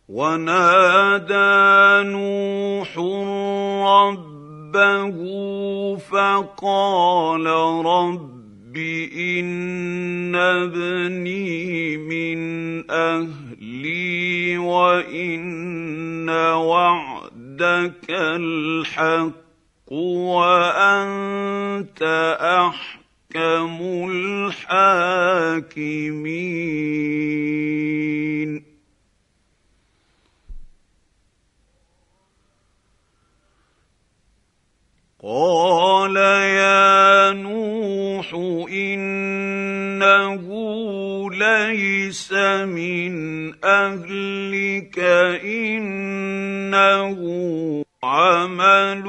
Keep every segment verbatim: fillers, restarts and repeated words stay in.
ونادى نوح ربه فقال رب إن ابني من أهلي وإن وعدك الحق وأنت أحكم الحاكمين قال يا نوح إنه ليس من أهلك إنه عمل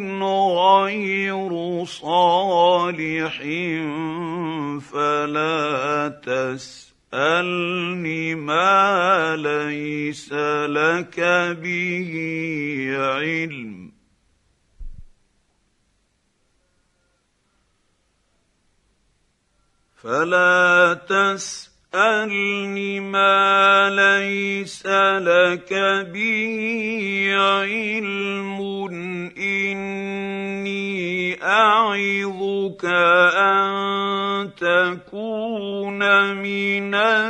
غير صالح فلا تسألني ما ليس لك به علم فلا تسألني ما ليس لك به علم إني أعظك أن تكون من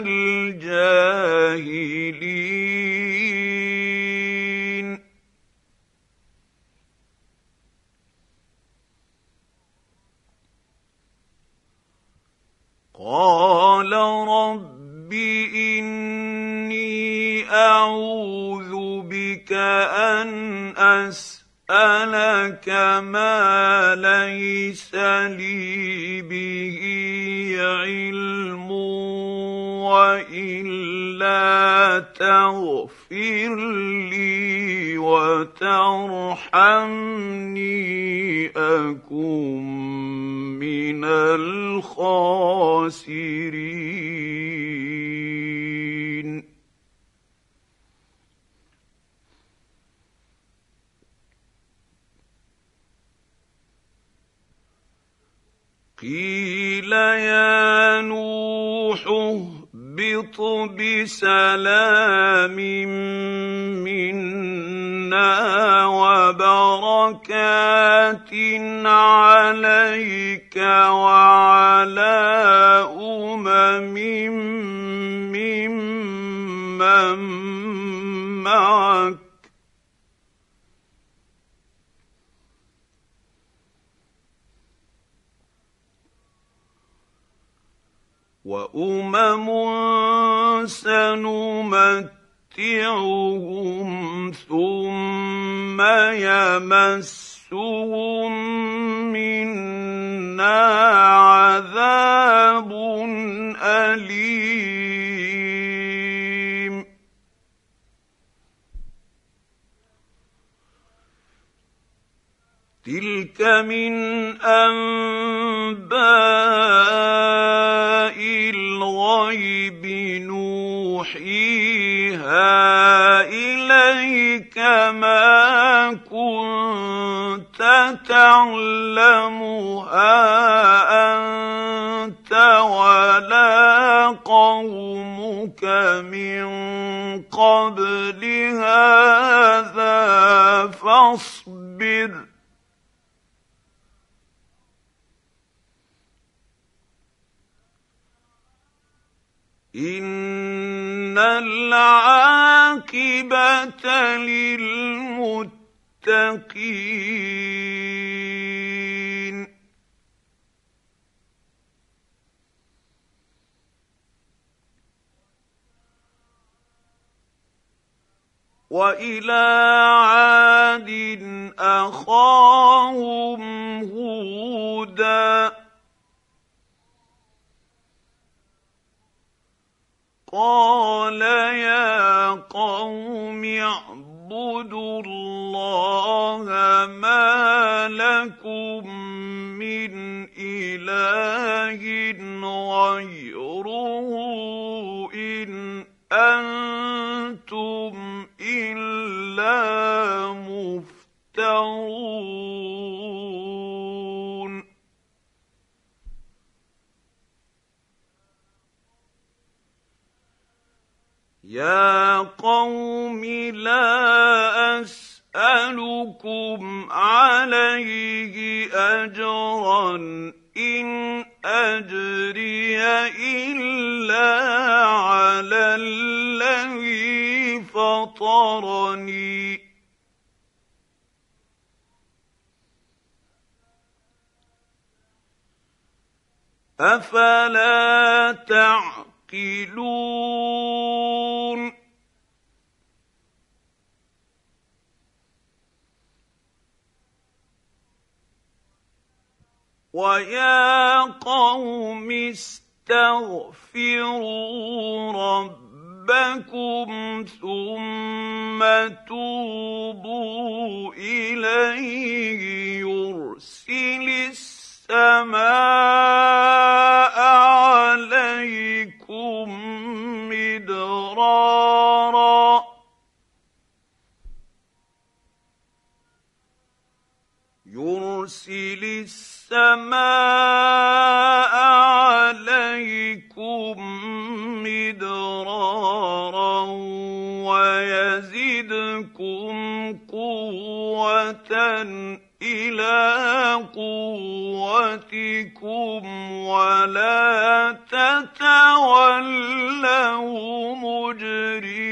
الجاهلين قال رب إني أعوذ بك أن أسألك ما ليس لي به علم وإلا تغفر لي وترحمني أكن من الخاسرين قيل يا نوح اهبط بسلام منا وبركات عليك وعلى أمم ممن معك وأمم سنمتعهم ثم يمسهم منا عذاب أليم تلك من أنباء الغيب نوحيها إليك ما كنت تعلمها أنت ولا قومك من قبل هذا فاصبر إن العاقبة للمتقين وإلى عاد أخاهم هودا قال يا قوم اعبدوا الله ما لكم من إله غيره إن أنتم إلا مفترون يا قوم لا أسألكم عليه أجرا إن أجري إلا على الذي فطرني أفلا تعقلون ويا قوم استغفروا ربكم ثم توبوا إليه يرسل السماء عليكم مدرارا يرسل السماء عليكم مدرارا ويزدكم قوة إلى قوتكم ولا تتولوا مجرمين